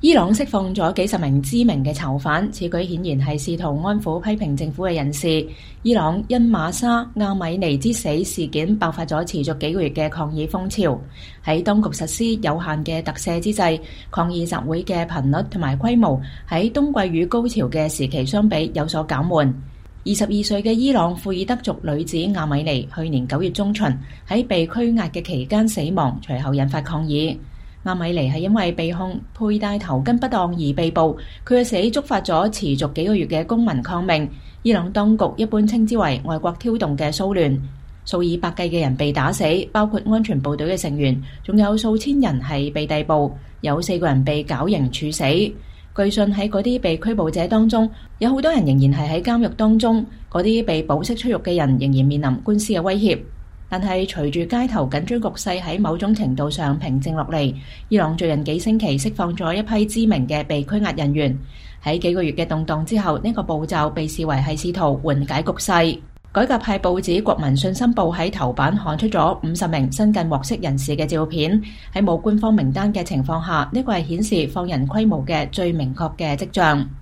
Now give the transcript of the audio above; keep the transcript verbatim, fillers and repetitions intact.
伊朗釋放咗幾十名知名嘅囚犯，此舉顯然係試圖安撫批評政府嘅人士。伊朗因馬沙亞米尼之死事件爆發咗持續幾個月嘅抗議風潮。喺當局實施有限嘅特赦之際，抗議集會嘅頻率同埋規模喺冬季與高潮嘅時期相比有所減緩。二十二歲嘅伊朗庫爾德族女子亞米尼去年九月中旬喺被拘押嘅期間死亡，隨後引發抗議。亞米尼係因為被控佩戴頭巾不當而被捕，佢嘅死觸發咗持續幾個月嘅公民抗命。伊朗當局一般稱之為外國挑動嘅騷亂，數以百計嘅人被打死，包括安全部隊嘅成員，仲有數千人係被逮捕，有四個人被絞刑處死。據信喺嗰啲被拘捕者當中，有好多人仍然係喺監獄當中，嗰啲被保釋出獄嘅人仍然面臨官司嘅威脅。但係隨住街頭緊張局勢喺某種程度上平靜落嚟，伊朗最近幾星期釋放咗一批知名嘅被拘押人員。喺幾個月嘅動盪之後，呢個步驟被視為係試圖緩解局勢。改革派報紙《國民信心報》喺頭版刊出咗五十名新近獲釋人士嘅照片。喺冇官方名單嘅情況下，呢個係顯示放人規模嘅最明確嘅跡象。